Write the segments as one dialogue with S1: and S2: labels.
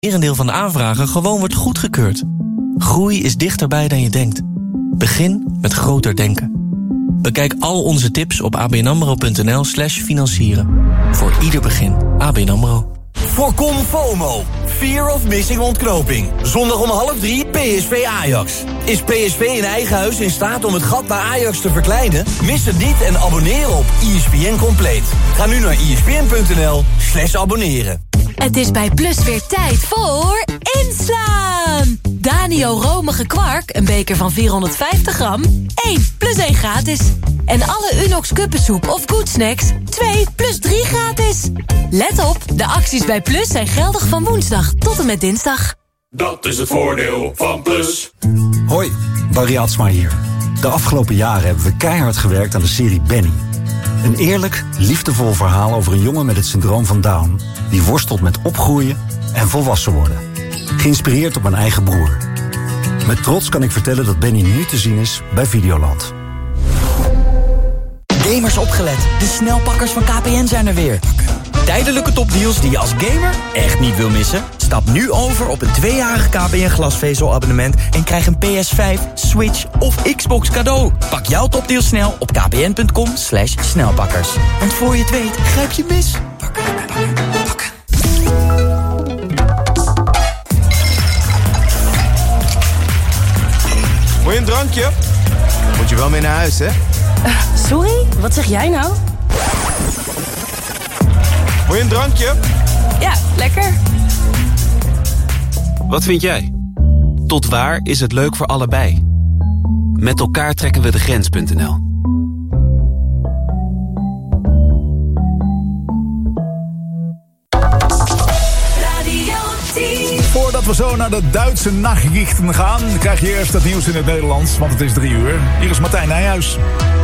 S1: merendeel van de aanvragen gewoon wordt goedgekeurd. Groei is dichterbij dan je denkt. Begin met groter denken. Bekijk al onze tips op abnamro.nl/financieren. Voor ieder begin. ABN AMRO.
S2: Voorkom FOMO. Fear of missing ontknoping. Zondag om 2:30 PSV Ajax. Is PSV in eigen huis in staat om het gat naar Ajax te verkleinen? Mis het niet en abonneer op ESPN Compleet. Ga nu naar espn.nl/abonneren.
S3: Het is bij Plus weer tijd voor inslaan. Danio romige kwark, een beker van 450 gram. 1 + 1 gratis. En alle Unox kuppensoep of Good Snacks 2 + 3 gratis. Let op, de acties bij Plus zijn geldig van woensdag tot en met dinsdag.
S4: Dat is het voordeel van Plus.
S5: Hoi, Barry Atsma hier. De afgelopen jaren hebben we keihard gewerkt aan de serie Benny. Een eerlijk, liefdevol verhaal over een jongen met het syndroom van Down... die worstelt met opgroeien en volwassen worden. Geïnspireerd op mijn eigen broer. Met trots kan ik vertellen dat Benny nu te zien is bij Videoland.
S6: Gamers opgelet. De snelpakkers van KPN zijn er weer. Tijdelijke topdeals die je als gamer echt niet wil missen? Stap nu over op een 2-jarig KPN glasvezelabonnement... en krijg een PS5, Switch of Xbox cadeau. Pak jouw topdeal snel op kpn.com/snelpakkers. Want voor je het weet, grijp je mis. Pakken.
S7: Wil je een drankje? Moet je wel mee naar huis, hè?
S8: Sorry? Wat zeg jij nou?
S7: Wil je een drankje?
S8: Ja, lekker.
S9: Wat vind jij? Tot waar is het leuk voor allebei? Met elkaar trekken we de grens.nl.
S10: Voordat we zo naar de Duitse nachrichten gaan, krijg je eerst het nieuws in het Nederlands, want het is 3 uur. Hier is Martijn Nijhuis.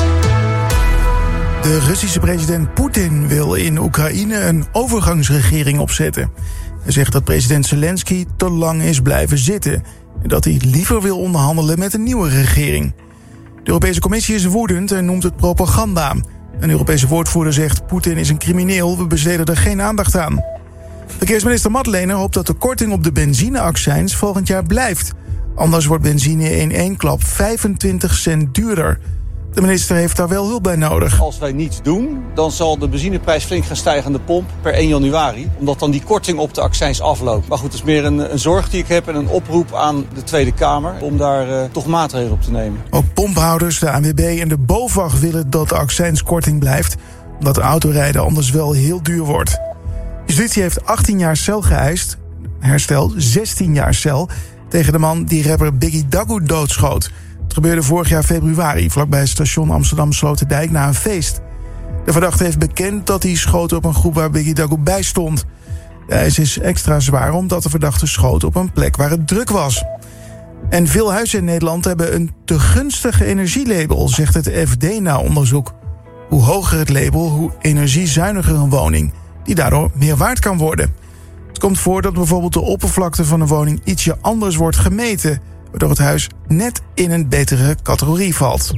S11: De Russische president Poetin wil in Oekraïne een overgangsregering opzetten. Hij zegt dat president Zelensky te lang is blijven zitten en dat hij liever wil onderhandelen met een nieuwe regering. De Europese Commissie is woedend en noemt het propaganda. Een Europese woordvoerder zegt: Poetin is een crimineel, we besteden er geen aandacht aan. Verkeersminister Madlener hoopt dat de korting op de benzineaccijns volgend jaar blijft. Anders wordt benzine in één klap 25 cent duurder. De minister heeft daar wel hulp bij nodig.
S12: Als wij niets doen, dan zal de benzineprijs flink gaan stijgen aan de pomp per 1 januari. Omdat dan die korting op de accijns afloopt. Maar goed, het is meer een zorg die ik heb en een oproep aan de Tweede Kamer om daar toch maatregelen op te nemen.
S11: Ook pomphouders, de ANWB en de BOVAG willen dat de accijnskorting blijft, omdat autorijden anders wel heel duur wordt. Justitie heeft 18 jaar cel geëist, Herstel 16 jaar cel, tegen de man die rapper Biggie Dagu doodschoot. Het gebeurde vorig jaar februari, vlakbij het station Amsterdam Sloterdijk na een feest. De verdachte heeft bekend dat hij schoot op een groep waar Biggie Dagu bij stond. De eis is extra zwaar omdat de verdachte schoot op een plek waar het druk was. En veel huizen in Nederland hebben een te gunstige energielabel, zegt het FD na onderzoek. Hoe hoger het label, hoe energiezuiniger een woning, die daardoor meer waard kan worden. Het komt voor dat bijvoorbeeld de oppervlakte van een woning ietsje anders wordt gemeten, waardoor het huis net in een betere categorie valt.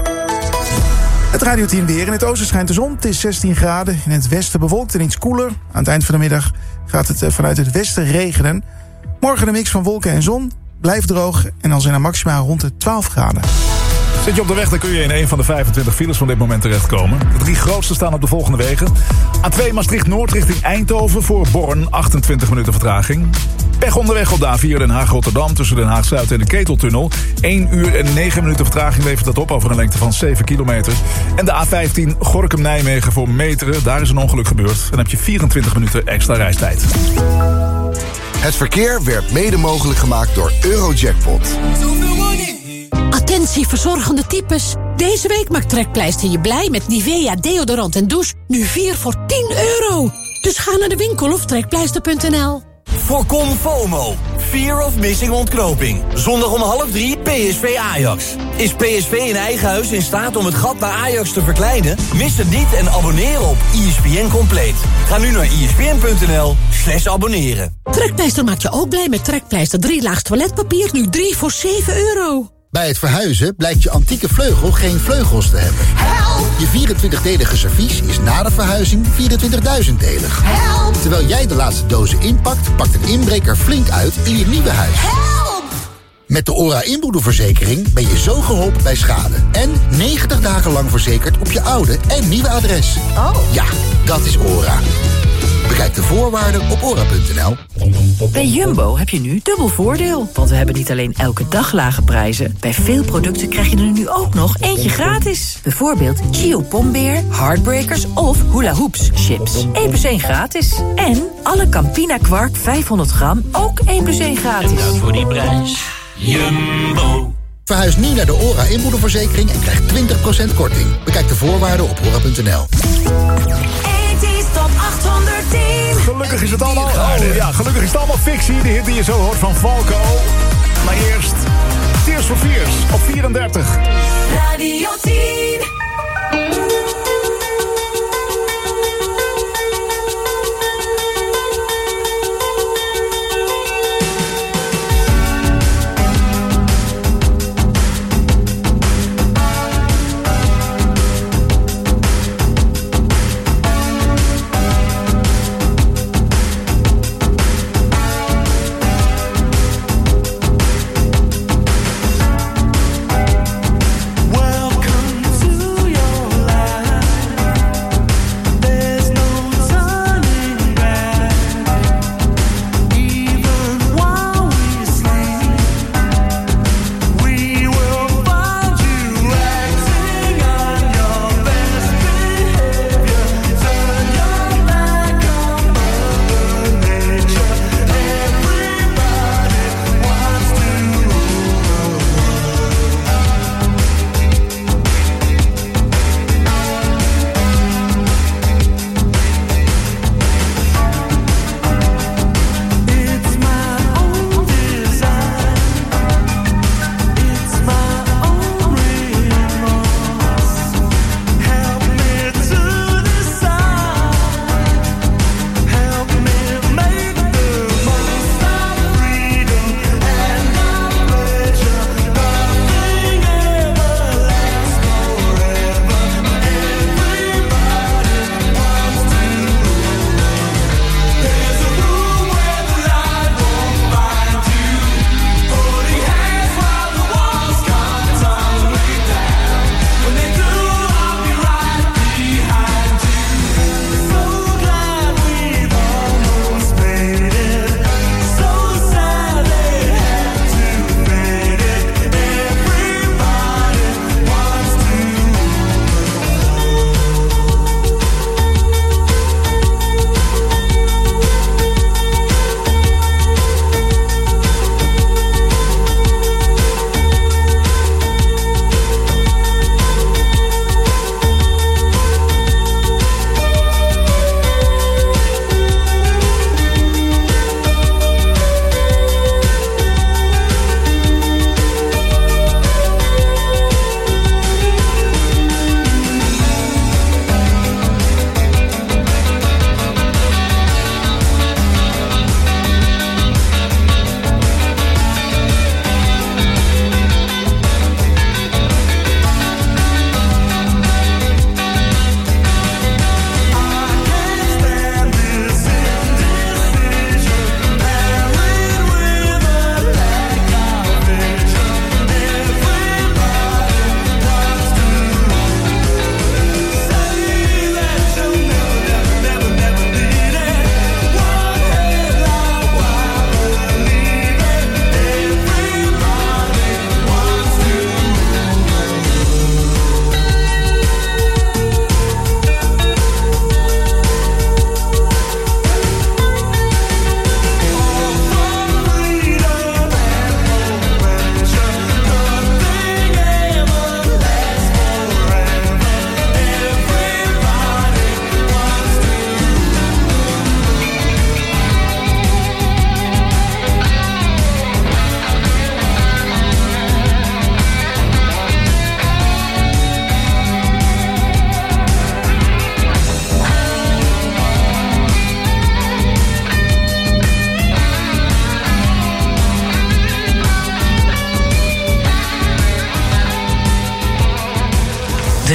S11: Het Radio 10 weer. In het oosten schijnt de zon. Het is 16 graden. In het westen bewolkt en iets koeler. Aan het eind van de middag gaat het vanuit het westen regenen. Morgen een mix van wolken en zon. Blijft droog en dan zijn er maximaal rond de 12 graden.
S10: Zit je op de weg, dan kun je in een van de 25 files van dit moment terechtkomen. De 3 grootste staan op de volgende wegen. A2 Maastricht-Noord richting Eindhoven voor Born, 28 minuten vertraging. Pech onderweg op de A4 Den Haag-Rotterdam tussen Den Haag-Zuid en de Keteltunnel. 1 uur en 9 minuten vertraging levert dat op over een lengte van 7 kilometer. En de A15 Gorinchem-Nijmegen voor Meteren, daar is een ongeluk gebeurd. Dan heb je 24 minuten extra reistijd.
S13: Het verkeer werd mede mogelijk gemaakt door Eurojackpot.
S14: Attentie verzorgende types. Deze week maakt Trekpleister je blij met Nivea deodorant en douche. Nu 4 voor €10. Dus ga naar de winkel of trekpleister.nl.
S2: Voorkom FOMO. Fear of missing ontknoping. Zondag om 2:30 PSV Ajax. Is PSV in eigen huis in staat om het gat naar Ajax te verkleinen? Mis het niet en abonneer op ESPN Compleet. Ga nu naar espn.nl/abonneren.
S14: Trekpleister maakt je ook blij met Trekpleister 3-laags toiletpapier. Nu 3 voor €7.
S15: Bij het verhuizen blijkt je antieke vleugel geen vleugels te hebben.
S14: Help!
S15: Je 24-delige servies is na de verhuizing 24.000-delig.
S14: Help!
S15: Terwijl jij de laatste dozen inpakt, pakt een inbreker flink uit in je nieuwe huis.
S14: Help!
S15: Met de ORA inboedelverzekering ben je zo geholpen bij schade. En 90 dagen lang verzekerd op je oude en nieuwe adres.
S14: Oh.
S15: Ja, dat is ORA. Bekijk de voorwaarden op ora.nl.
S16: Bij Jumbo heb je nu dubbel voordeel. Want we hebben niet alleen elke dag lage prijzen. Bij veel producten krijg je er nu ook nog eentje gratis. Bijvoorbeeld Chio Pombeer, Heartbreakers of Hula Hoops chips. 1 + 1 gratis. En alle Campina Kwark 500 gram ook 1 + 1 gratis.
S17: En dat voor die prijs. Jumbo.
S15: Verhuis nu naar de ORA inboedelverzekering en krijg 20% korting. Bekijk de voorwaarden op ora.nl.
S3: Top 810.
S10: Gelukkig is het allemaal... gelukkig is het allemaal fictie. De hit die je zo hoort van Falco. Maar eerst... Tears for Fears op 34.
S3: Radio 10.
S18: Welcome to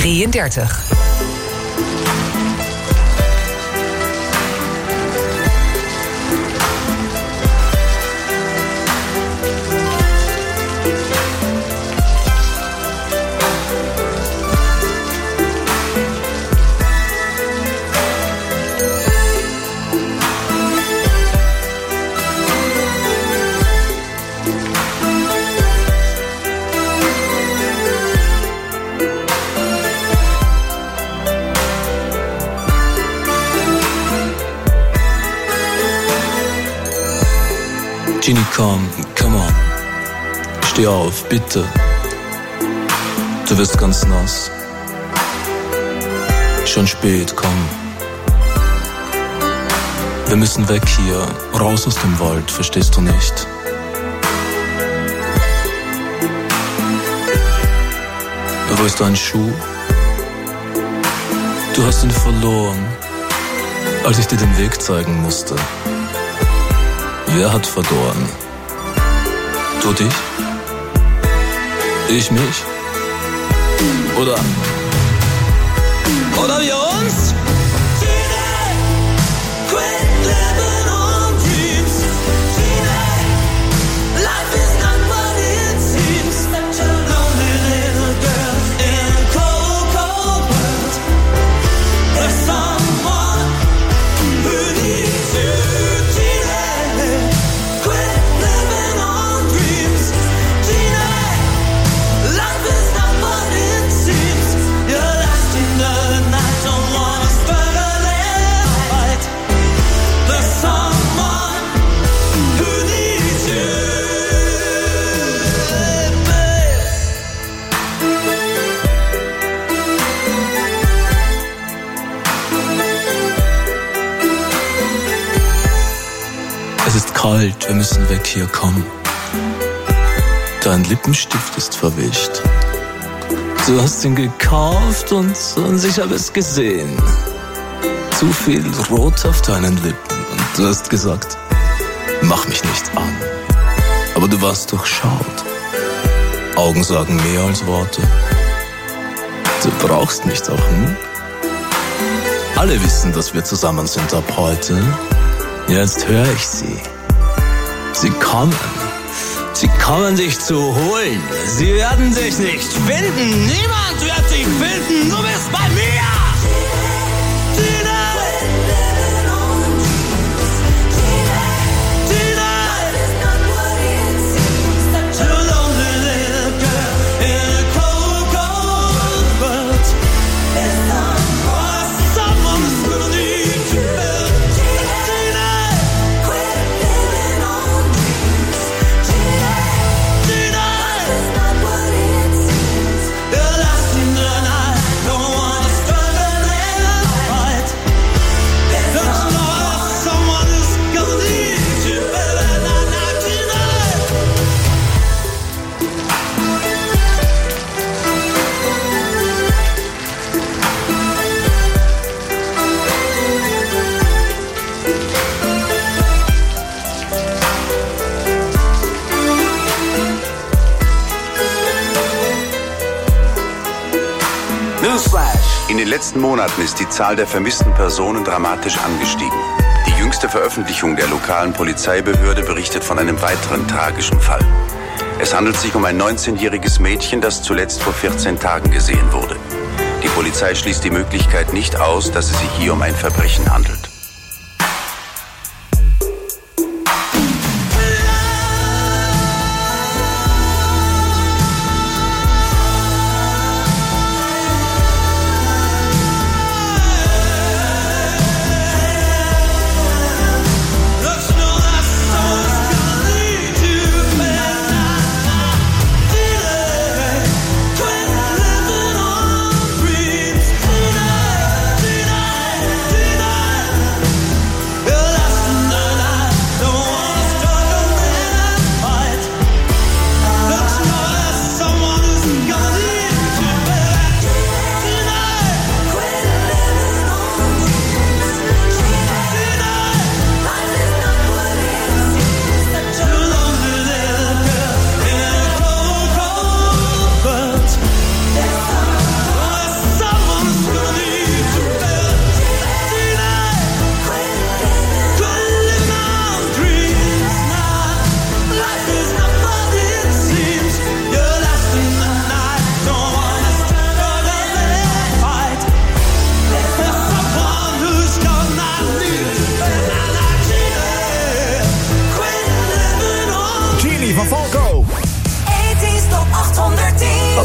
S18: 33.
S19: Genie, komm, come on. Steh auf, bitte. Du wirst ganz nass. Schon spät, komm. Wir müssen weg hier, raus aus dem Wald, verstehst du nicht? Wo ist dein Schuh? Du hast ihn verloren, als ich dir den Weg zeigen musste. Wer hat verloren? Du dich? Ich mich? Oder wir uns? Es ist kalt, wir müssen weg hier, komm. Dein Lippenstift ist verwischt. Du hast ihn gekauft und ich habe es gesehen. Zu viel Rot auf deinen Lippen und du hast gesagt, mach mich nicht an. Aber du warst durchschaut. Augen sagen mehr als Worte. Du brauchst mich doch, hm? Alle wissen, dass wir zusammen sind ab heute. Jetzt höre ich sie. Sie kommen. Sie kommen dich zu holen. Sie werden dich nicht finden. Niemand wird dich finden. Du bist bei mir.
S20: In den letzten Monaten ist die Zahl der vermissten Personen dramatisch angestiegen. Die jüngste Veröffentlichung der lokalen Polizeibehörde berichtet von einem weiteren tragischen Fall. Es handelt sich um ein 19-jähriges Mädchen, das zuletzt vor 14 Tagen gesehen wurde. Die Polizei schließt die Möglichkeit nicht aus, dass es sich hier um ein Verbrechen handelt.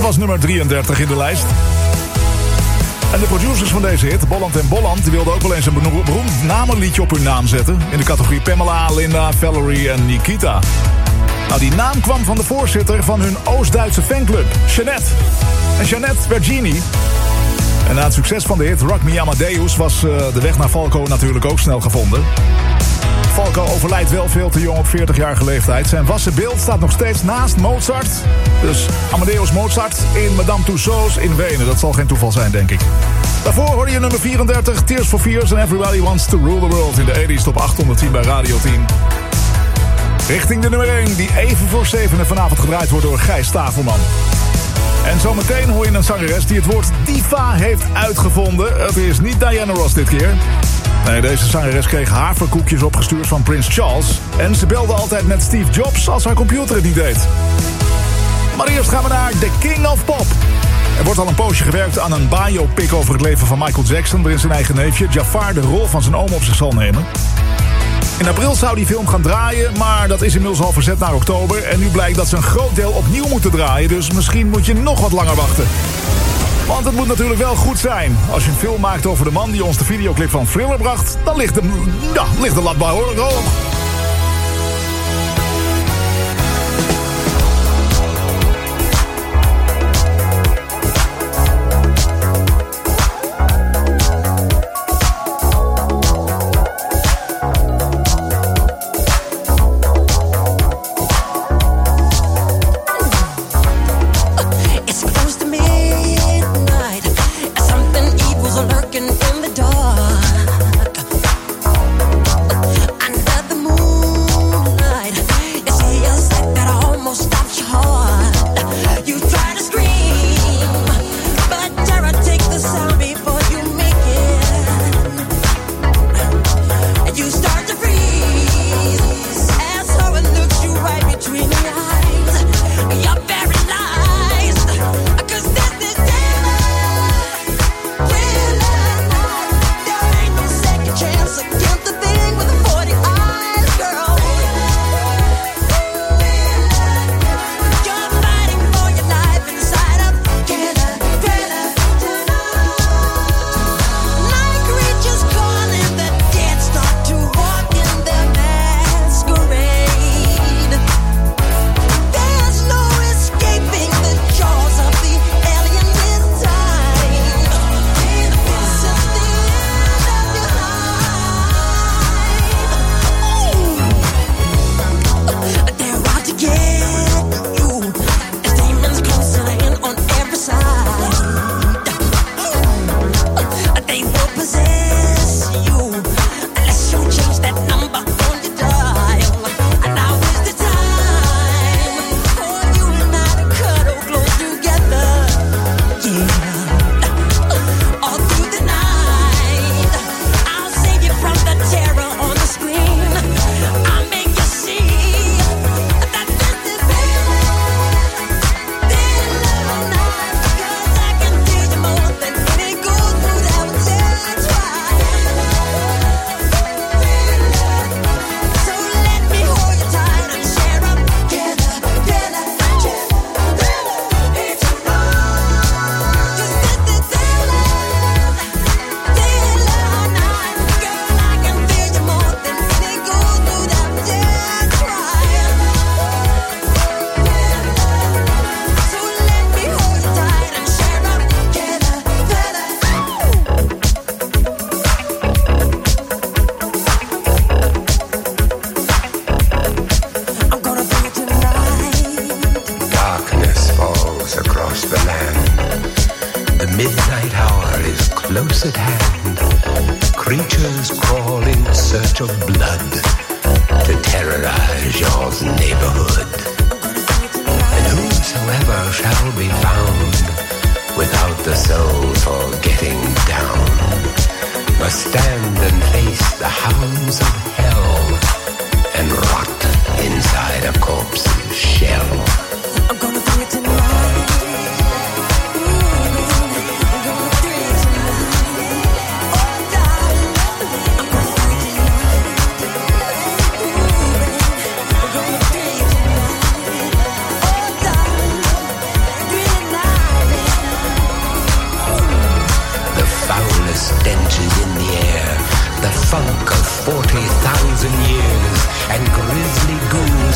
S10: was nummer 33 in de lijst. En de producers van deze hit, Bolland en Bolland, die wilden ook wel eens een beroemd namenliedje op hun naam zetten. In de categorie Pamela, Linda, Valerie en Nikita. Nou, die naam kwam van de voorzitter van hun Oost-Duitse fanclub, Jeanette. En Jeanette werd genie. En na het succes van de hit Rock Me Amadeus was de weg naar Falco natuurlijk ook snel gevonden. Falco overlijdt wel veel te jong op 40-jarige leeftijd. Zijn wassen beeld staat nog steeds naast Mozart. Dus Amadeus Mozart in Madame Tussauds in Wenen. Dat zal geen toeval zijn, denk ik. Daarvoor hoorde je nummer 34, Tears for Fears and Everybody Wants to Rule the World in de 80s top 810 bij Radio 10. Richting de nummer 1, die even voor 7 vanavond gedraaid wordt door Gijs Stavelman. En zometeen hoor je een zangeres die het woord diva heeft uitgevonden. Het is niet Diana Ross dit keer. Nee, deze zangeres kreeg haverkoekjes opgestuurd van Prins Charles. En ze belde altijd met Steve Jobs als haar computer het niet deed. Maar eerst gaan we naar The King of Pop. Er wordt al een poosje gewerkt aan een biopic over het leven van Michael Jackson, waarin zijn eigen neefje Jafar de rol van zijn oom op zich zal nemen. In april zou die film gaan draaien, maar dat is inmiddels al verzet naar oktober. En nu blijkt dat ze een groot deel opnieuw moeten draaien, dus misschien moet je nog wat langer wachten. Want het moet natuurlijk wel goed zijn. Als je een film maakt over de man die ons de videoclip van Thriller bracht, dan ligt de lat behoorlijk hoog.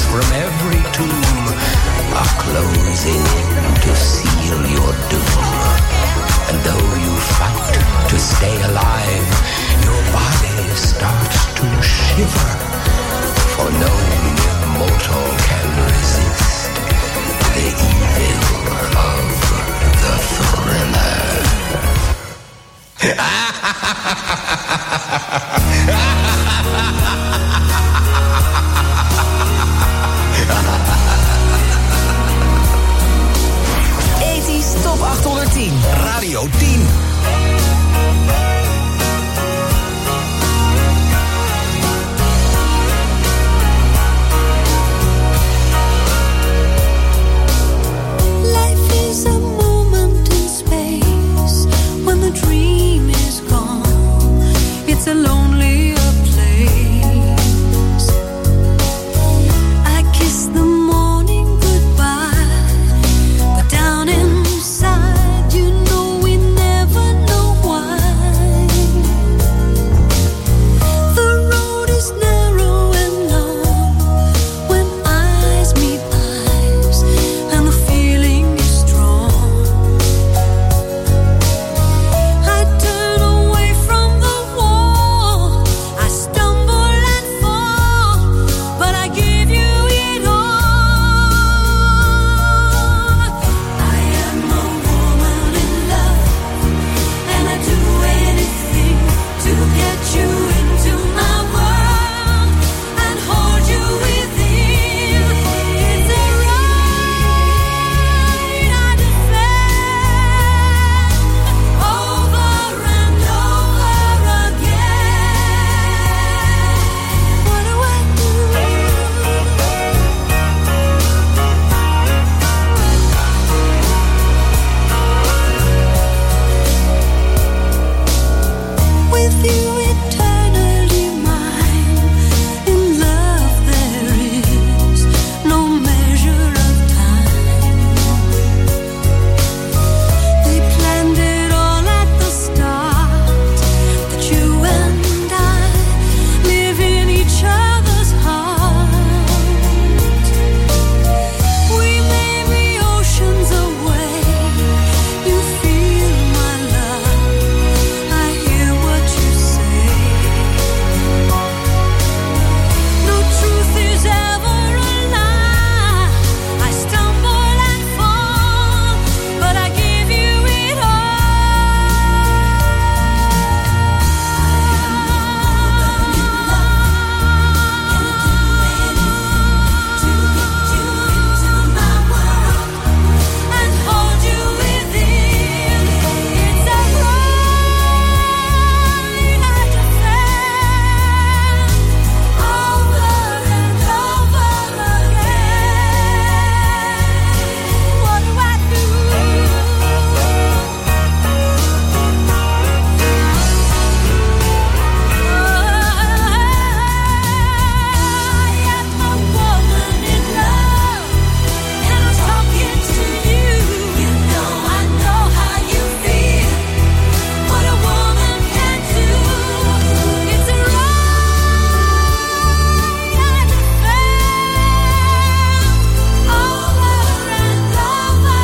S18: from every tomb are closing to seal your doom. And though you fight to stay alive, your body starts to shiver, for no mere mortal can resist the evil of the Thriller.
S21: Top 810. Radio 10.
S22: Life is a moment in space. When the dream is gone, it's a lonelier place. I kiss the morning goodbye, but down inside, you know we never know why. The road is narrow and long when eyes meet eyes, and the feeling is strong. I turn away from the wall, I stumble and fall, but I give you it all. I am a woman in love, and I do anything to get you into my world and hold you within. It's a right I defend over and over again. What do I do? With you eternally mine, in love there is no measure of time. They planned it all at the start, that you and I live in each other's heart. We may be oceans away, you feel my love, I hear what you say. No truth is ever a lie, I stumble and fall, but I give you it and hold you within. It's a right I defend over and over again. What do I do? I am a woman in love, and I'm talking to you. You know I know how you feel, what a woman can do. It's a right I defend over and over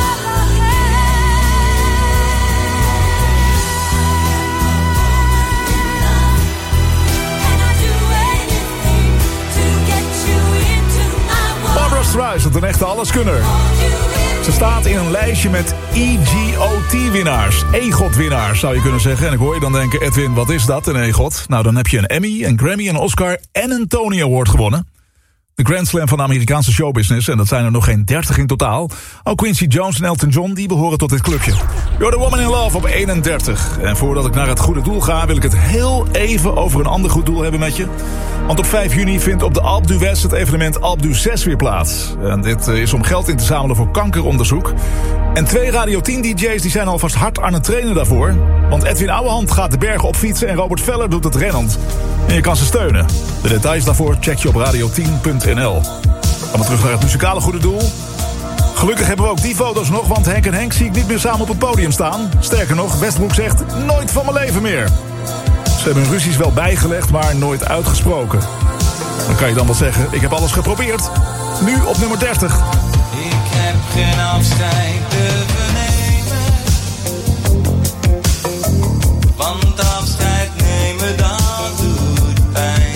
S22: again. And I do anything to get you into my world.
S10: Barbra Streisand, een echte alleskunner. Ze staat in een lijstje met EGOT-winnaars. EGOT-winnaars zou je kunnen zeggen. En ik hoor je dan denken, Edwin, wat is dat, een EGOT? Nou, dan heb je een Emmy, een Grammy, een Oscar en een Tony Award gewonnen. De Grand Slam van de Amerikaanse showbusiness. En dat zijn er nog geen 30 in totaal. Ook Quincy Jones en Elton John, die behoren tot dit clubje. You're the Woman in Love op 31. En voordat ik naar het goede doel ga, wil ik het heel even over een ander goed doel hebben met je. Want op 5 juni vindt op de Alpe d'Huez het evenement Alpe d'Huez 6 weer plaats. En dit is om geld in te zamelen voor kankeronderzoek. En 2 Radio 10 DJ's die zijn alvast hard aan het trainen daarvoor. Want Edwin Ouwehand gaat de bergen op fietsen en Robert Veller doet het rennend. En je kan ze steunen. De details daarvoor check je op radio10.nl. Gaan we terug naar het muzikale goede doel. Gelukkig hebben we ook die foto's nog, want Henk en Henk zie ik niet meer samen op het podium staan. Sterker nog, Westbroek zegt nooit van mijn leven meer. Ze hebben hun ruzies wel bijgelegd, maar nooit uitgesproken. Dan kan je dan wel zeggen, ik heb alles geprobeerd. Nu op nummer 30.
S1: Ik heb geen afscheid durven nemen, want afscheid nemen dat doet pijn.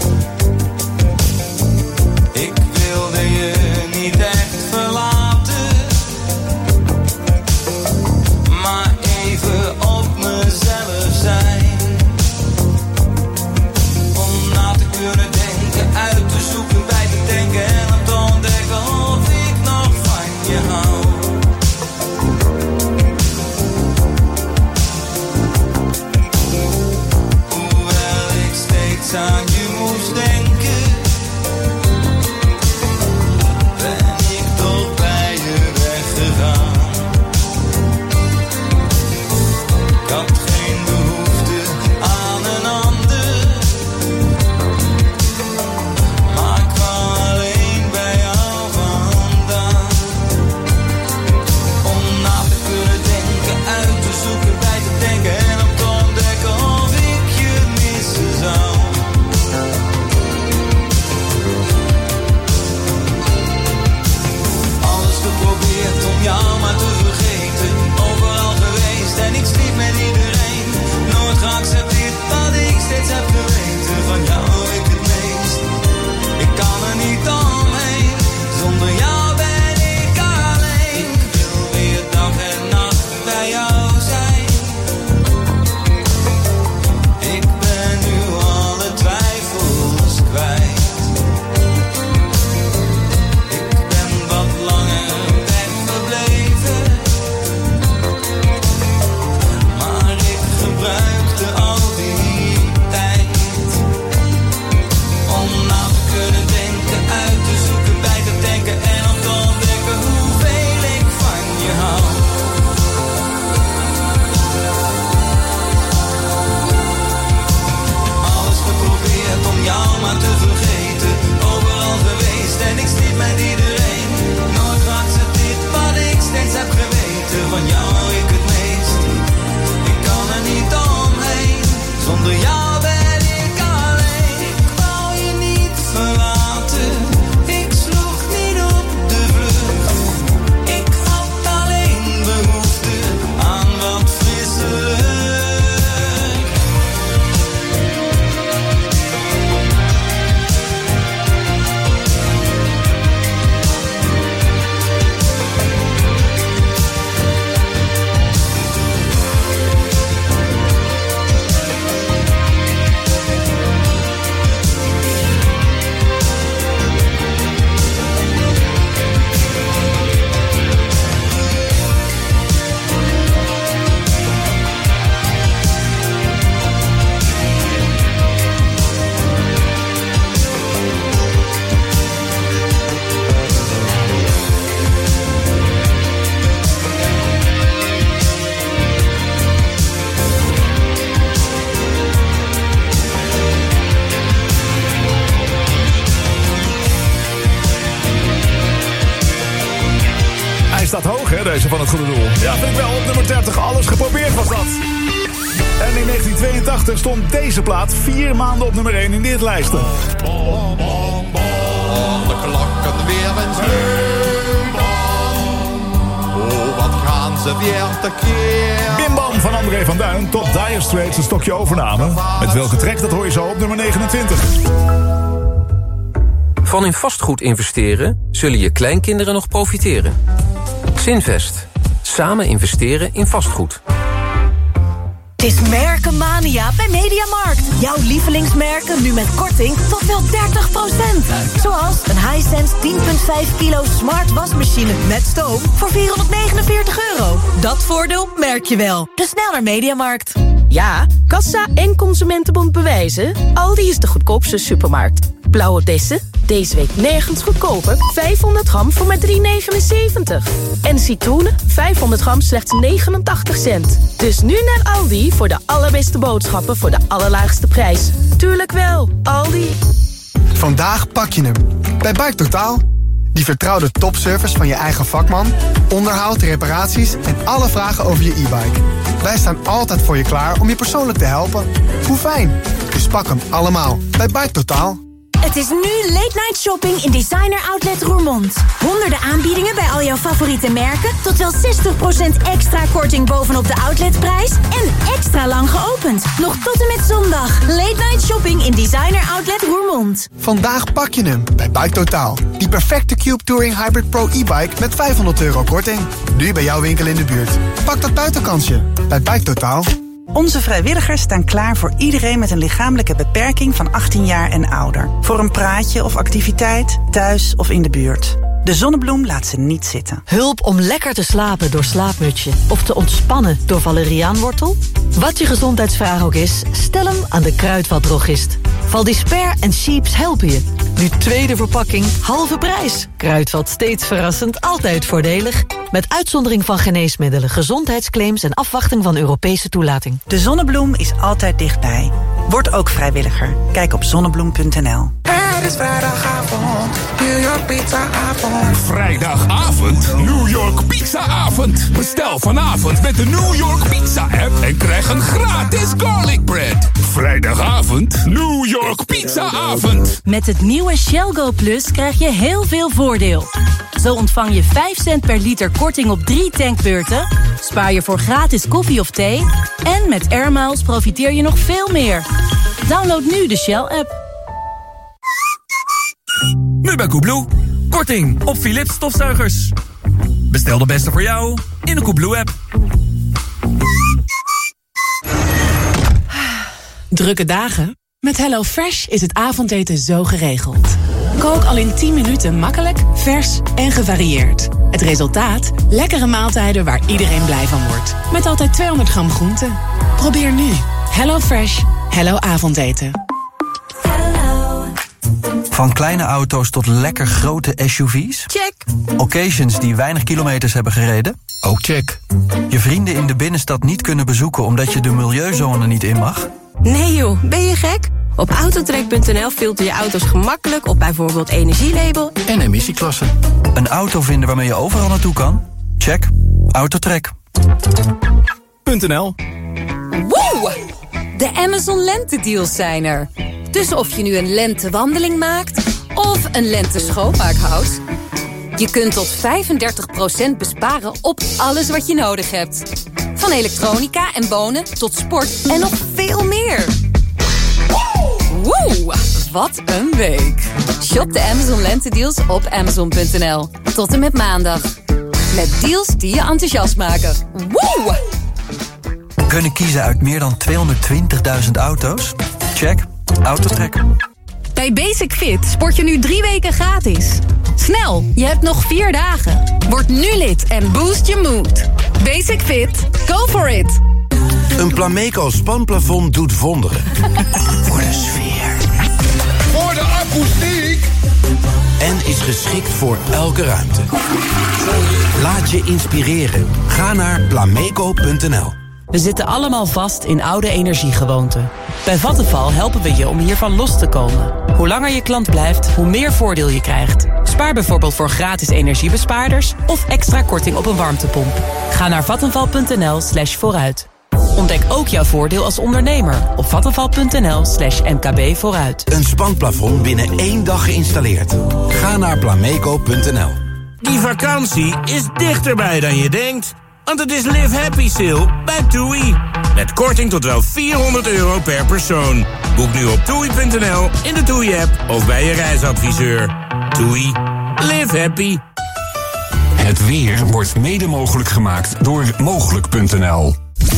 S1: Ik wilde je niet echt verlaten, maar even op mezelf zijn. Om na te kunnen denken, uit te zoeken, bij te denken en om te ontdekken of ik nog van je hou. Hoewel ik steeds aan je moest denken, ben ik toch bij je weggegaan. Ik had geen behoefte aan een ander, maar ik kwam alleen bij jou vandaan. Om na te kunnen denken, uit te zoeken, bij te denken en om te ontdekken of ik je missen zou. Alles geprobeerd om jou maar te vergeten, overal geweest en ik sliep met iedereen. Nooit geaccepteerd wat ik steeds heb geweten, van jou ik het meest. Ik kan er niet omheen, zonder jou ben ik alleen. Ik wil weer dag en nacht bij jou zijn. Ik ben nu alle twijfels kwijt. Ik ben wat langer weggebleven, maar ik gebruikte al die tijd om na te kunnen denken, uit te zoeken, bij te denken en om te ontdekken hoeveel ik van je hou. Alles geprobeerd om jou maar te vergeten, overal geweest en ik sliep met iedereen. Nooit geaccepteerd wat ik steeds heb geweten, van jou hou ik het meest. Ik kan er niet omheen, zonder jou ben ik alleen. Ik wou je niet verlaten, ik sloeg niet op de vlucht. Ik had alleen behoefte aan wat frisse lucht.
S10: Hij staat hoog, hè, deze van het goede doel. Ja, vind ik wel. Op nummer 30, alles geprobeerd was dat. En in 1982 stond deze plaat 4 maanden op nummer 1 in dit lijsten.
S4: De klokken weer een sneeuwbal. Oh, wat gaan ze weer tekeer.
S10: Bim Bam van André van Duin tot Dire Straits een stokje overnamen. Met welke track, dat hoor je zo op nummer 29.
S23: Van in vastgoed investeren zullen je kleinkinderen nog profiteren. Zinvest. Samen investeren in vastgoed.
S3: Het is Merkenmania bij Mediamarkt. Jouw lievelingsmerken nu met korting tot wel 30%. Zoals een Hisense 10,5 kilo smart wasmachine met stoom voor €449. Dat voordeel merk je wel. Dus snel naar Mediamarkt.
S8: Ja, kassa en consumentenbond bewijzen. Aldi is de goedkoopste supermarkt. Blauwe bessen, deze week nergens goedkoper. 500 gram voor maar €3,79. En citroenen, 500 gram slechts 89 cent. Dus nu naar Aldi voor de allerbeste boodschappen voor de allerlaagste prijs. Tuurlijk wel, Aldi.
S24: Vandaag pak je hem. Bij Bike Totaal. Die vertrouwde topservice van je eigen vakman, onderhoud, reparaties en alle vragen over je e-bike. Wij staan altijd voor je klaar om je persoonlijk te helpen. Hoe fijn. Dus pak hem allemaal bij Bike Totaal.
S5: Het is nu late night shopping in Designer Outlet Roermond. Honderden aanbiedingen bij al jouw favoriete merken. Tot wel 60% extra korting bovenop de outletprijs. En extra lang geopend. Nog tot en met zondag. Late night shopping in Designer Outlet Roermond.
S24: Vandaag pak je hem bij Bike Totaal. Die perfecte Cube Touring Hybrid Pro e-bike met €500 korting. Nu bij jouw winkel in de buurt. Pak dat buitenkansje bij Bike Totaal.
S6: Onze vrijwilligers staan klaar voor iedereen met een lichamelijke beperking van 18 jaar en ouder. Voor een praatje of activiteit, thuis of in de buurt. De Zonnebloem laat ze niet zitten.
S3: Hulp om lekker te slapen door Slaapmutsje. Of te ontspannen door valeriaanwortel? Wat je gezondheidsvraag ook is, stel hem aan de Kruidvat-drogist. Valdisper en Sheeps helpen je. Nu tweede verpakking, halve prijs. Kruidvat, steeds verrassend, altijd voordelig. Met uitzondering van geneesmiddelen, gezondheidsclaims en afwachting van Europese toelating.
S6: De Zonnebloem is altijd dichtbij. Word ook vrijwilliger. Kijk op zonnebloem.nl.
S7: Het is vrijdagavond, New York pizzaavond.
S9: Vrijdagavond, New York pizzaavond. Bestel vanavond met de New York Pizza app en krijg een gratis garlic bread. Vrijdagavond, New York pizzaavond.
S25: Met het nieuwe Shell Go Plus krijg je heel veel voordeel. Zo ontvang je 5 cent per liter korting op 3 tankbeurten, spaar je voor gratis koffie of thee en met Air Miles profiteer je nog veel meer. Download nu de Shell-app.
S26: Nu bij Coolblue. Korting op Philips stofzuigers. Bestel de beste voor jou in de Coolblue-app.
S27: Drukke dagen? Met HelloFresh is het avondeten zo geregeld. Kook al in 10 minuten makkelijk, vers en gevarieerd. Het resultaat? Lekkere maaltijden waar iedereen blij van wordt. Met altijd 200 gram groente. Probeer nu. HelloFresh. Hello avondeten.
S28: Van kleine auto's tot lekker grote SUV's?
S27: Check.
S28: Occasions die weinig kilometers hebben gereden? Ook check. Je vrienden in de binnenstad niet kunnen bezoeken omdat je de milieuzone niet in mag?
S29: Nee joh, ben je gek? Op Autotrack.nl filter je auto's gemakkelijk op bijvoorbeeld energielabel
S28: en emissieklasse. Een auto vinden waarmee je overal naartoe kan? Check. Autotrack.nl.
S3: Woe! De Amazon Lentedeals zijn er. Dus of je nu een lentewandeling maakt of een lenteschoonmaakhout, je kunt tot 35% besparen op alles wat je nodig hebt. Van elektronica en wonen tot sport en nog veel meer. Woe! Wat een week. Shop de Amazon Lentedeals op Amazon.nl. Tot en met maandag. Met deals die je enthousiast maken. Woe!
S28: Kunnen kiezen uit meer dan 220.000 auto's? Check. Autotrack.
S25: Bij Basic Fit sport je nu 3 weken gratis. Snel, je hebt nog 4 dagen. Word nu lid en boost je mood. Basic Fit, go for it.
S30: Een Plameco spanplafond doet wonderen. Voor de sfeer.
S9: Voor de akoestiek.
S30: En is geschikt voor elke ruimte. Laat je inspireren. Ga naar plameco.nl.
S31: We zitten allemaal vast in oude energiegewoonten. Bij Vattenfall helpen we je om hiervan los te komen. Hoe langer je klant blijft, hoe meer voordeel je krijgt. Spaar bijvoorbeeld voor gratis energiebespaarders of extra korting op een warmtepomp. Ga naar vattenfall.nl/vooruit. Ontdek ook jouw voordeel als ondernemer op vattenfall.nl/mkbvooruit.
S30: Een spanplafond binnen 1 dag geïnstalleerd. Ga naar plameco.nl.
S32: Die vakantie is dichterbij dan je denkt. Want het is Live Happy Sale bij TUI. Met korting tot wel €400 per persoon. Boek nu op TUI.nl, in de TUI-app of bij je reisadviseur. TUI. Live happy.
S9: Het weer wordt mede mogelijk gemaakt door Mogelijk.nl.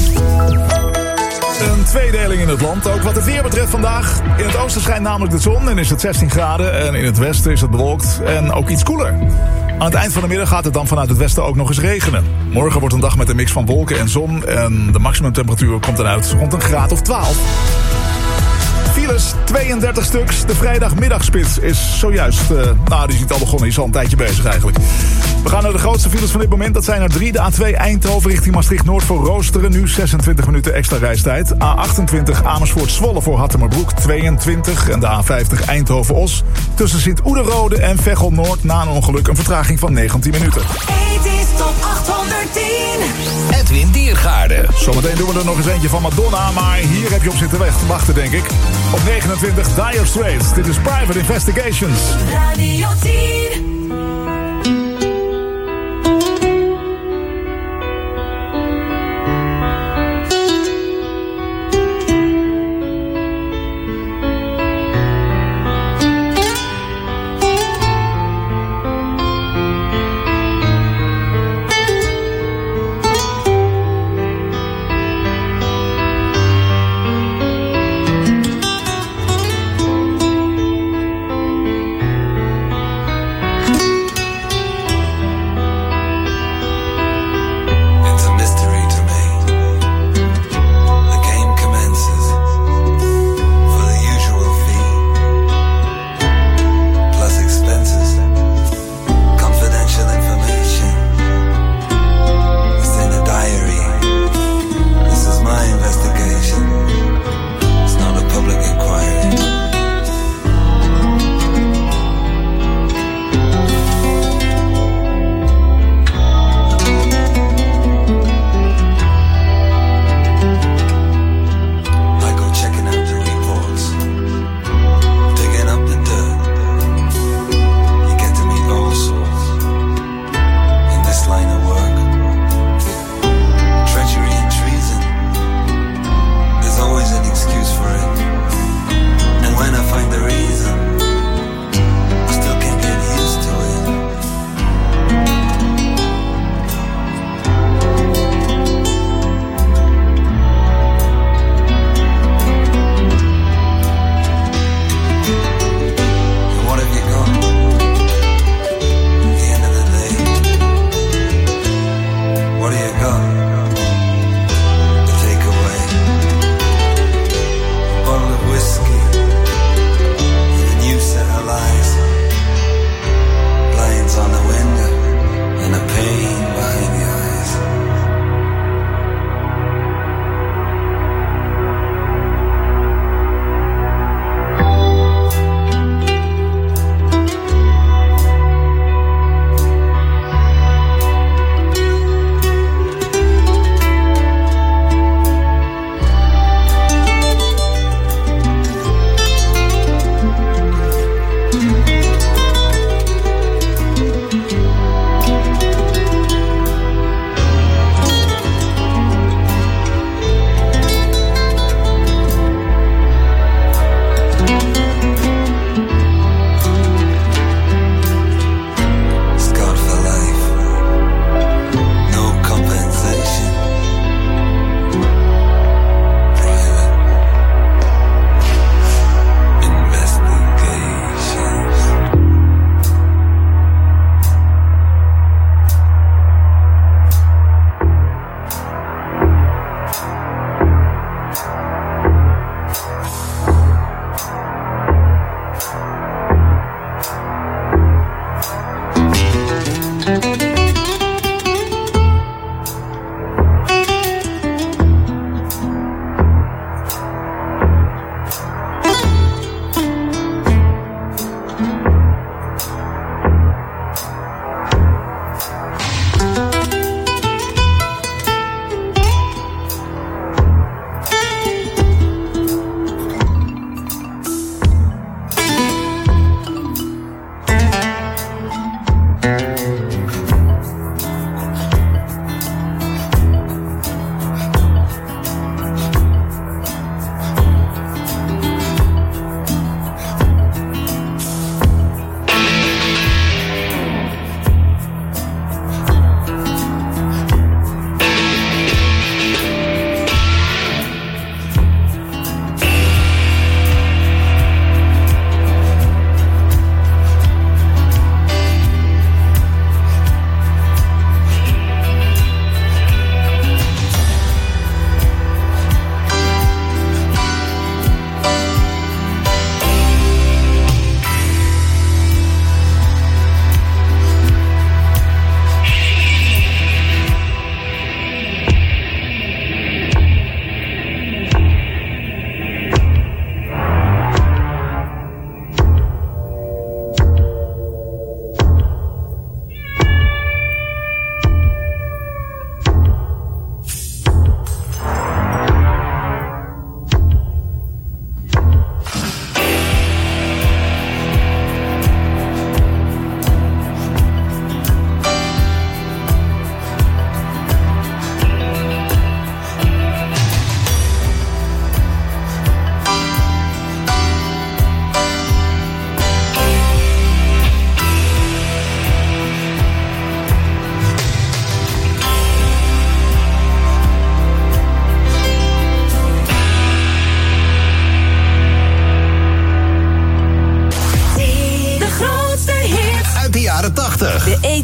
S10: Een tweedeling in het land, ook wat het weer betreft vandaag. In het oosten schijnt namelijk de zon en is het 16 graden. En in het westen is het bewolkt en ook iets koeler. Aan het eind van de middag gaat het dan vanuit het westen ook nog eens regenen. Morgen wordt een dag met een mix van wolken en zon. En de maximumtemperatuur komt dan uit rond een graad of 12. Files, 32 stuks. De vrijdagmiddagspits is zojuist... die is niet al begonnen, die is al een tijdje bezig eigenlijk. We gaan naar de grootste files van dit moment. Dat zijn er 3. De A2 Eindhoven richting Maastricht-Noord voor Roosteren. Nu 26 minuten extra reistijd. A28 Amersfoort-Zwolle voor Hattemerbroek 22. En de A50 Eindhoven-Os. Tussen Sint-Oederode en Veghel-Noord na een ongeluk een vertraging van 19 minuten.
S22: Het is top 810.
S9: Edwin Diergaarde.
S10: Zometeen doen we er nog eens eentje van Madonna, maar hier heb je op zitten wachten, denk ik. Op 29 Dire Straits. Dit is Private Investigations.
S22: Radio 10.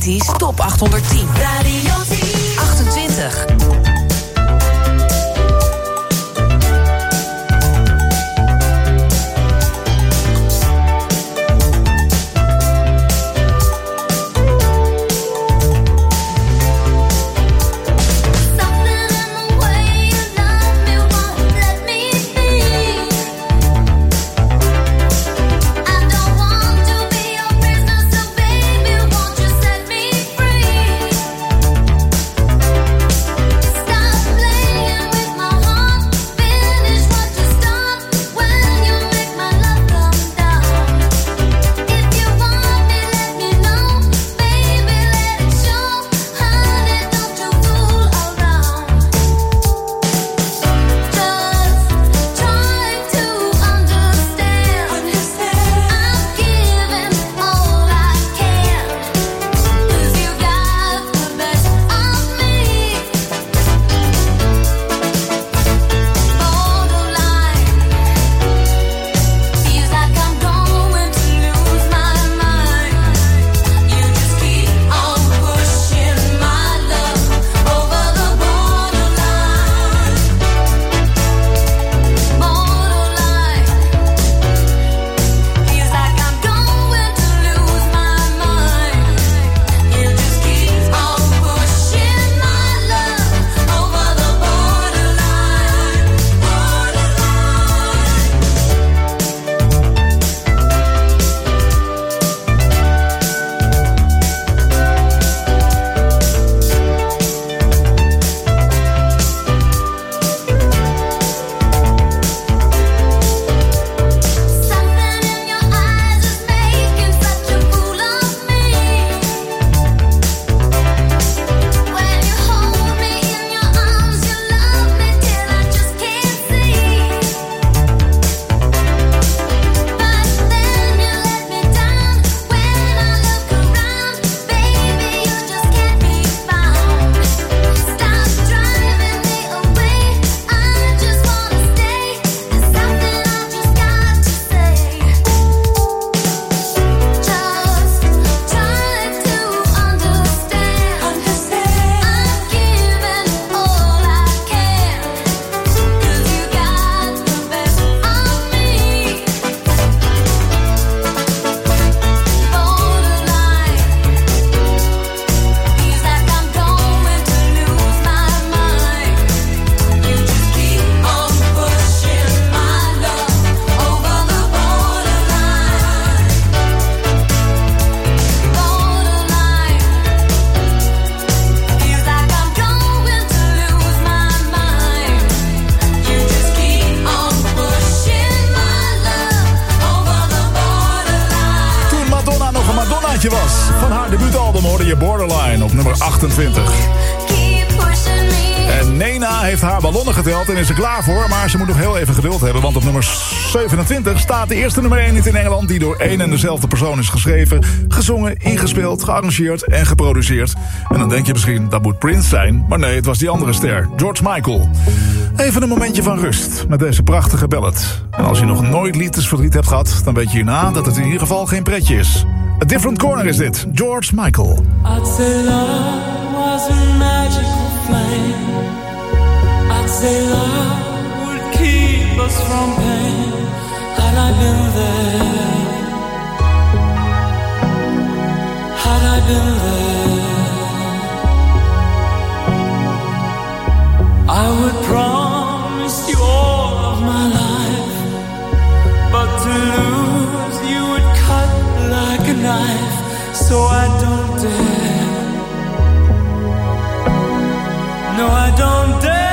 S31: 80s Top 810.
S22: Radio 10.
S31: 28.
S10: Was. Van haar debuutalbum hoorde je Borderline op nummer 28. En Nena heeft haar ballonnen geteld en is er klaar voor. Maar ze moet nog heel even geduld hebben, want op nummer 27 staat de eerste nummer 1 hit in Engeland die door één en dezelfde persoon is geschreven, gezongen, ingespeeld, gearrangeerd en geproduceerd. En dan denk je misschien, dat moet Prince zijn. Maar nee, het was die andere ster, George Michael. Even een momentje van rust met deze prachtige ballad. En als je nog nooit liefdesverdriet hebt gehad, dan weet je hierna dat het in ieder geval geen pretje is. A Different Corner is dit, George Michael.
S22: I'd say love was a magical flame. I'd say love would keep us from pain. Had I been there, had I been there, I would promise you all of my life. But to lose you would cut like a knife, so I don't dare. No, I don't dare.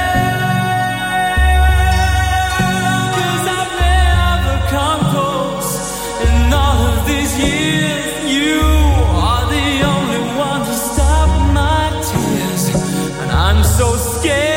S22: 'Cause I've never come close in all of these years. You are the only one to stop my tears, and I'm so scared.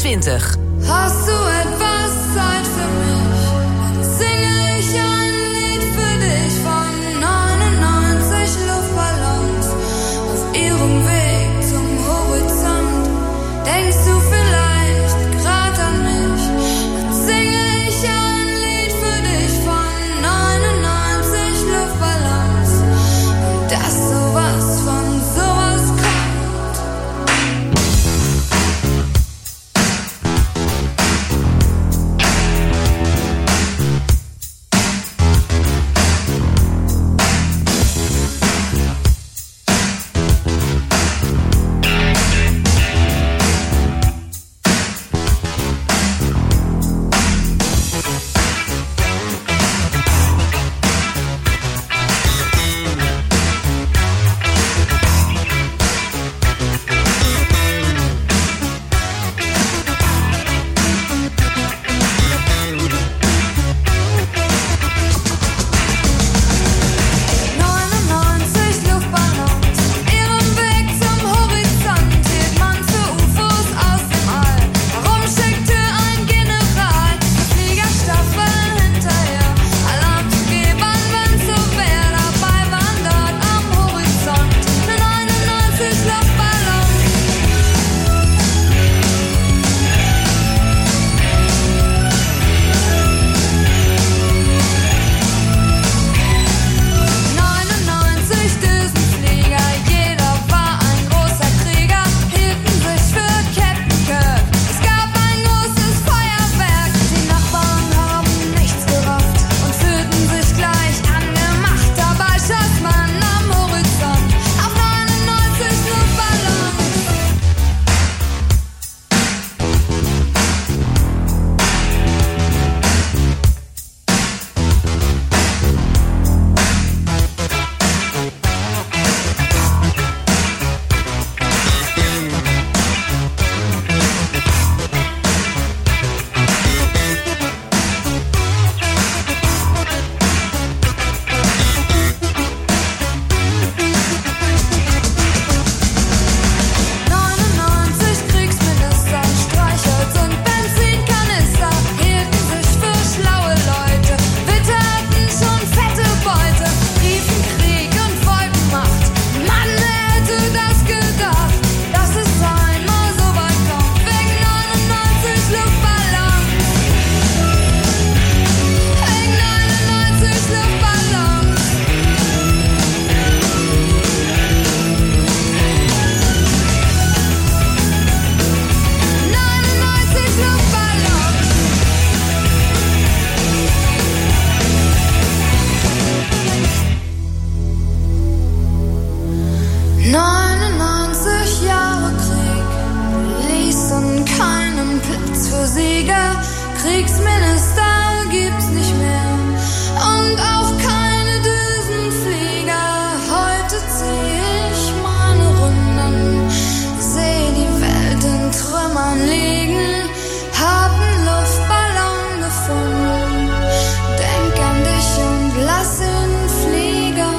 S3: 20.
S22: Hast du etwas Zeit für mich? Dann singe ich ein Lied für dich von 99 Luftballons auf ihrem Weg zum Horizont. Denkst du vielleicht grad an mich? Dann singe ich ein Lied für dich von 99 Luftballons und dass sowas von sowas kommt. Kriegsminister gibt's nicht mehr und auch keine Düsenflieger. Heute zieh ich meine Runden, seh die Welt in Trümmern liegen, hab 'n Luftballon gefunden, denk an dich und lass ihn fliegen.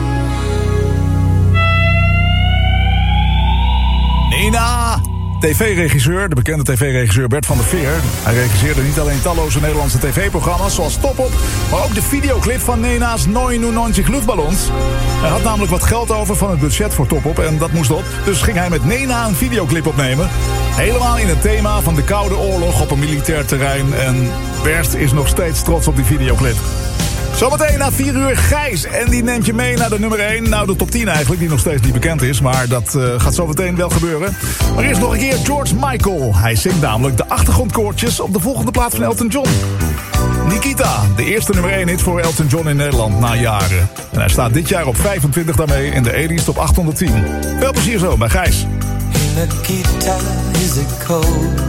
S10: Nena! TV-regisseur, de bekende tv-regisseur Bert van der Veer. Hij regisseerde niet alleen talloze Nederlandse tv-programma's zoals Top Op, maar ook de videoclip van Nena's 99 Luftballons. Hij had namelijk wat geld over van het budget voor Top Op en dat moest op. Dus ging hij met Nena een videoclip opnemen. Helemaal in het thema van de Koude Oorlog op een militair terrein. En Bert is nog steeds trots op die videoclip. Zometeen na 4 uur Gijs. En die neemt je mee naar de nummer 1. Nou, de top 10 eigenlijk, die nog steeds niet bekend is. Maar dat gaat zometeen wel gebeuren. Maar eerst nog een keer George Michael. Hij zingt namelijk de achtergrondkoortjes op de volgende plaat van Elton John. Nikita, de eerste nummer 1 hit voor Elton John in Nederland na jaren. En hij staat dit jaar op 25 daarmee in de 80's top 810. Veel plezier zo bij Gijs.
S1: Nikita, is it cold?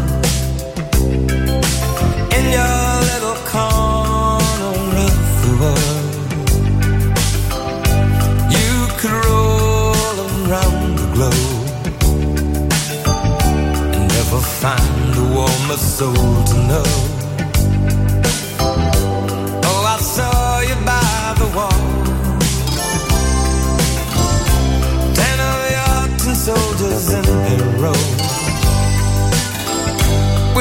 S1: In your little corner of the world, you could roll around the globe and never find a warmer soul to know. Oh, I saw you by the wall, 10 of your 10 soldiers in a row.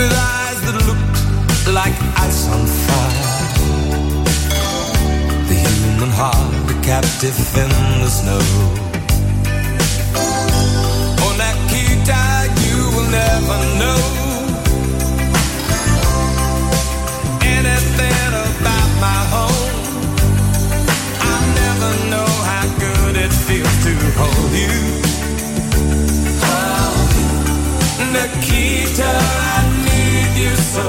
S1: stiff in the snow. Oh, Nikita, you will never know anything about my home. I'll never know how good it feels to hold you. Nikita, I need you so.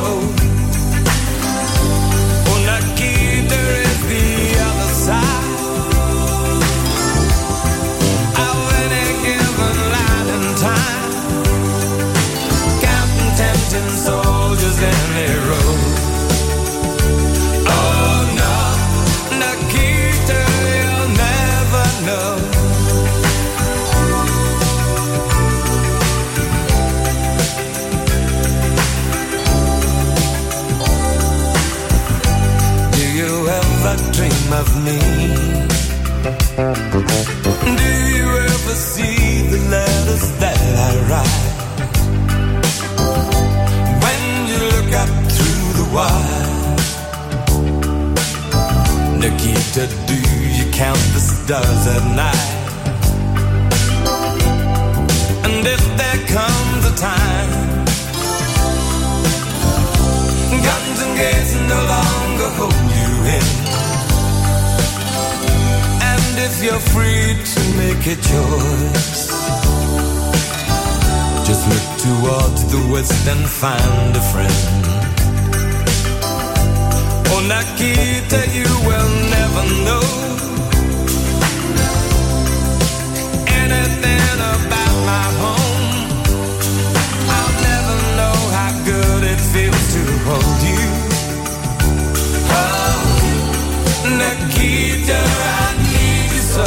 S1: Oh, Nikita is the other side of any given line in time, counting tempting soldiers in their row. Oh no, Nikita, you'll never know. Dream of me. Do you ever see the letters that I write? When you look up through the wire, Nikita, do you count the stars at night? And if there comes a time guns and gates no longer hold you in, if you're free to make a choice, just look towards the west and find a friend. Oh, Nikita, you will never know anything about my home. I'll never know how good it feels to hold you. Oh, Nikita, I need you so.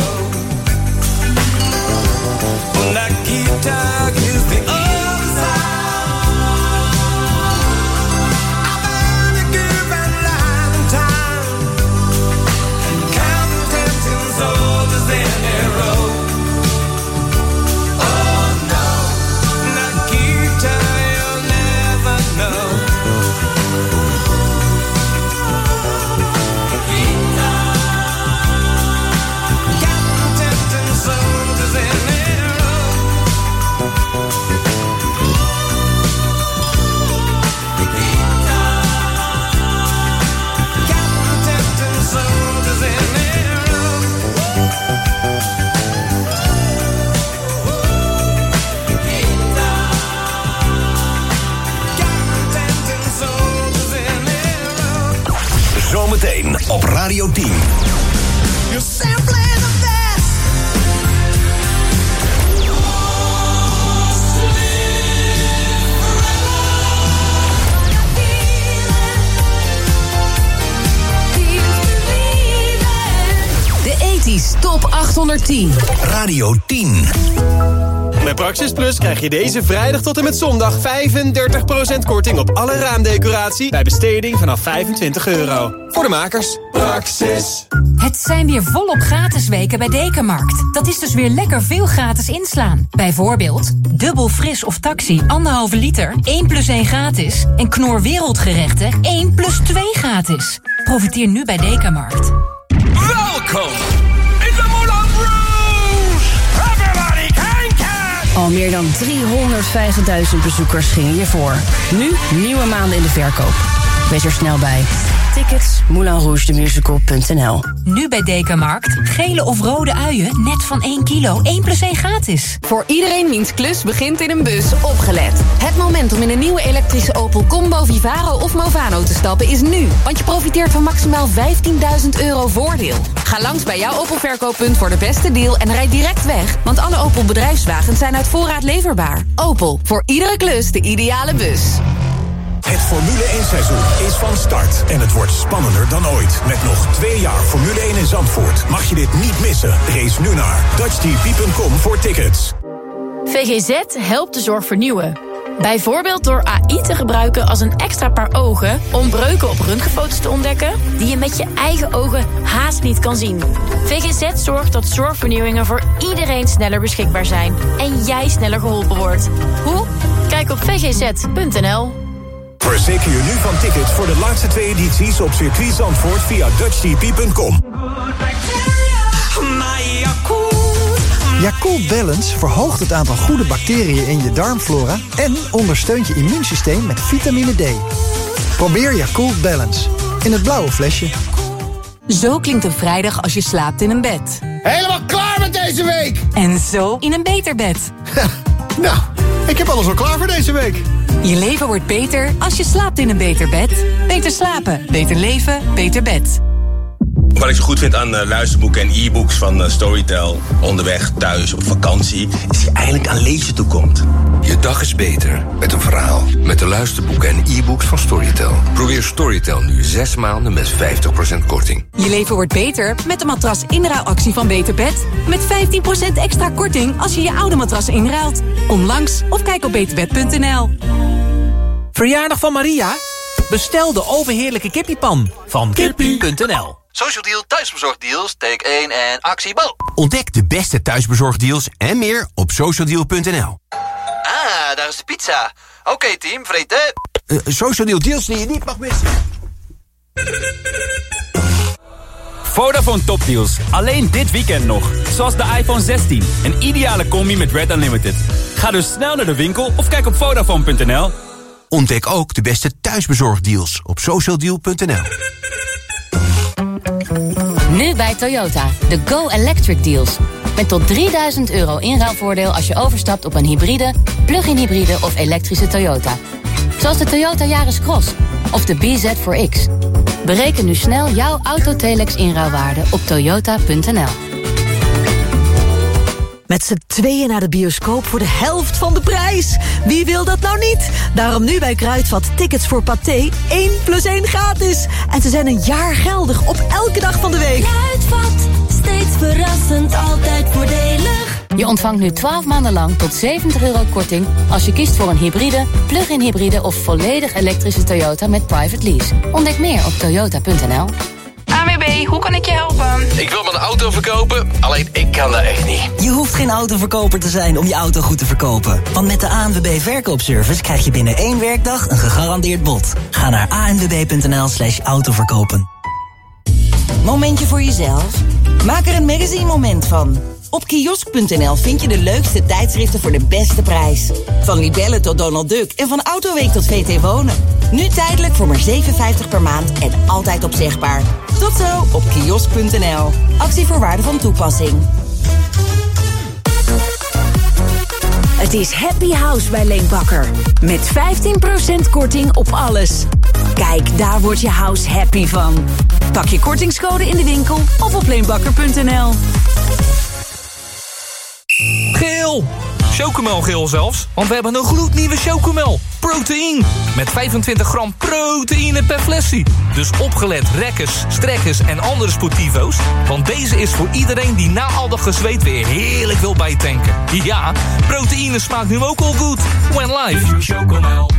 S1: Oh, Nikita is the other side of any given line in time, counting tempting soldiers in a row. Oh no, Nikita, you'll never know.
S2: Zometeen op Radio 10.
S1: You're simply the best.
S3: De 80's Top 810.
S2: Radio 10.
S11: Bij Praxis Plus krijg je deze vrijdag tot en met zondag 35% korting op alle raamdecoratie bij besteding vanaf €25. Voor de makers. Praxis.
S12: Het zijn weer volop gratis weken bij Dekamarkt. Dat is dus weer lekker veel gratis inslaan. Bijvoorbeeld dubbel fris of taxi 1,5 liter, 1 + 1 gratis. En Knor Wereldgerechten 1 + 2 gratis. Profiteer nu bij Dekamarkt.
S13: Welkom in de Moulin Rouge! Everybody can!
S8: Al meer dan 350.000 bezoekers gingen hiervoor. Nu nieuwe maanden in de verkoop. Wees er snel bij. Tickets moulinrougethemusical.nl.
S12: Nu bij Dekamarkt. Gele of rode uien, net van 1 kilo, 1 + 1 gratis.
S14: Voor iedereen wiens klus begint in een bus, opgelet. Het moment om in een nieuwe elektrische Opel Combo, Vivaro of Movano te stappen is nu. Want je profiteert van maximaal €15.000 voordeel. Ga langs bij jouw Opel verkooppunt voor de beste deal en rijd direct weg. Want alle Opel bedrijfswagens zijn uit voorraad leverbaar. Opel, voor iedere klus de ideale bus.
S2: Het Formule 1-seizoen is van start en het wordt spannender dan ooit. Met nog 2 jaar Formule 1 in Zandvoort mag je dit niet missen. Race nu naar dutchtp.com voor tickets.
S25: VGZ helpt de zorg vernieuwen. Bijvoorbeeld door AI te gebruiken als een extra paar ogen om breuken op röntgenfoto's te ontdekken die je met je eigen ogen haast niet kan zien. VGZ zorgt dat zorgvernieuwingen voor iedereen sneller beschikbaar zijn en jij sneller geholpen wordt. Hoe? Kijk op vgz.nl.
S2: Verzeker je nu van tickets voor de laatste 2 edities op circuit Zandvoort via dutchtp.com.
S4: Yakult Balance verhoogt het aantal goede bacteriën in je darmflora en ondersteunt je immuunsysteem met vitamine D. Probeer Yakult Balance in het blauwe flesje.
S3: Zo klinkt een vrijdag als je slaapt in een bed.
S5: Helemaal klaar met deze week!
S3: En zo in een beter bed.
S5: Nou, ik heb alles al klaar voor deze week.
S3: Je leven wordt beter als je slaapt in een beter bed. Beter slapen, beter leven, beter bed.
S6: Wat ik zo goed vind aan luisterboeken en e-books van Storytel, onderweg, thuis, op vakantie, is die eigenlijk aan lezen toekomt.
S30: Je dag is beter met een verhaal. Met de luisterboeken en e-books van Storytel. Probeer Storytel nu 6 maanden met 50% korting.
S3: Je leven wordt beter met de matras inruilactie van Beter Bed. Met 15% extra korting als je je oude matras inruilt. Kom langs of kijk op beterbed.nl.
S15: Verjaardag van Maria? Bestel de overheerlijke kippiepan van kippie.nl.
S16: Social Deal thuisbezorgdeals, take 1 en actie Bo.
S30: Ontdek de beste thuisbezorgdeals en meer op socialdeal.nl.
S16: Ah, daar is de pizza. Oké, team, vreten.
S30: Social Deal deals die je niet mag missen.
S26: Vodafone topdeals, alleen dit weekend nog. Zoals de iPhone 16, een ideale combi met Red Unlimited. Ga dus snel naar de winkel of kijk op Vodafone.nl.
S30: Ontdek ook de beste thuisbezorgdeals op socialdeal.nl.
S3: Nu bij Toyota, de Go Electric Deals. Met tot €3000 inruilvoordeel als je overstapt op een hybride, plug-in hybride of elektrische Toyota. Zoals de Toyota Yaris Cross of de BZ4X. Bereken nu snel jouw Autotelex inruilwaarde op toyota.nl.
S17: Met z'n tweeën naar de bioscoop voor de helft van de prijs. Wie wil dat nou niet? Daarom nu bij Kruidvat tickets voor Pathé 1 + 1 gratis. En ze zijn een jaar geldig op elke dag van de week.
S22: Kruidvat, steeds verrassend, altijd voordelig.
S3: Je ontvangt nu 12 maanden lang tot €70 korting als je kiest voor een hybride, plug-in hybride of volledig elektrische Toyota met private lease. Ontdek meer op toyota.nl.
S18: ANWB, hoe kan ik je helpen?
S32: Ik wil mijn auto verkopen, alleen ik kan dat echt niet.
S17: Je hoeft geen autoverkoper te zijn om je auto goed te verkopen. Want met de ANWB Verkoopservice krijg je binnen 1 werkdag een gegarandeerd bod. Ga naar anwb.nl/autoverkopen.
S19: Momentje voor jezelf? Maak er een magazine moment van. Op kiosk.nl vind je de leukste tijdschriften voor de beste prijs. Van Libelle tot Donald Duck en van Autoweek tot VT Wonen. Nu tijdelijk voor maar €7,50 per maand en altijd opzegbaar. Tot zo op kiosk.nl. Actievoorwaarden van toepassing.
S25: Het is Happy House bij Leenbakker. Met 15% korting op alles. Kijk, daar wordt je house happy van. Pak je kortingscode in de winkel of op leenbakker.nl.
S26: Geel! Chocomelgeel zelfs, want we hebben een gloednieuwe Chocomel. Proteïne. Met 25 gram proteïne per flesje. Dus opgelet rekkers, strekkers en andere sportivo's. Want deze is voor iedereen die na al dat gezweet weer heerlijk wil bijtanken. Ja, proteïne smaakt nu ook al goed. When live. Chocomel.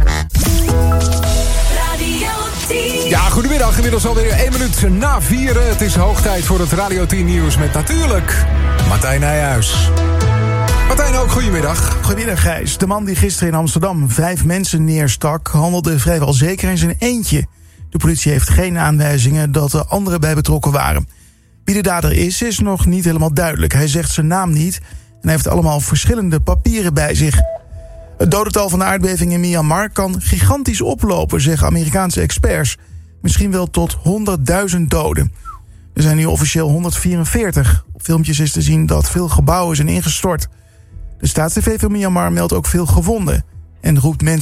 S22: Radio 10.
S10: Ja, goedemiddag. Inmiddels alweer 1 minuut na 4. Het is hoog tijd voor het Radio 10 nieuws met natuurlijk Martijn Nijhuis. Martijn ook, goedemiddag.
S20: Goedemiddag, Gijs. De man die gisteren in Amsterdam 5 mensen neerstak, handelde vrijwel zeker in zijn eentje. De politie heeft geen aanwijzingen dat er anderen bij betrokken waren. Wie de dader is nog niet helemaal duidelijk. Hij zegt zijn naam niet en hij heeft allemaal verschillende papieren bij zich. Het dodental van de aardbeving in Myanmar kan gigantisch oplopen, zeggen Amerikaanse experts. Misschien wel tot 100.000 doden. Er zijn nu officieel 144. Op filmpjes is te zien dat veel gebouwen zijn ingestort. De Staats-TV van Myanmar meldt ook veel gewonden en roept mensen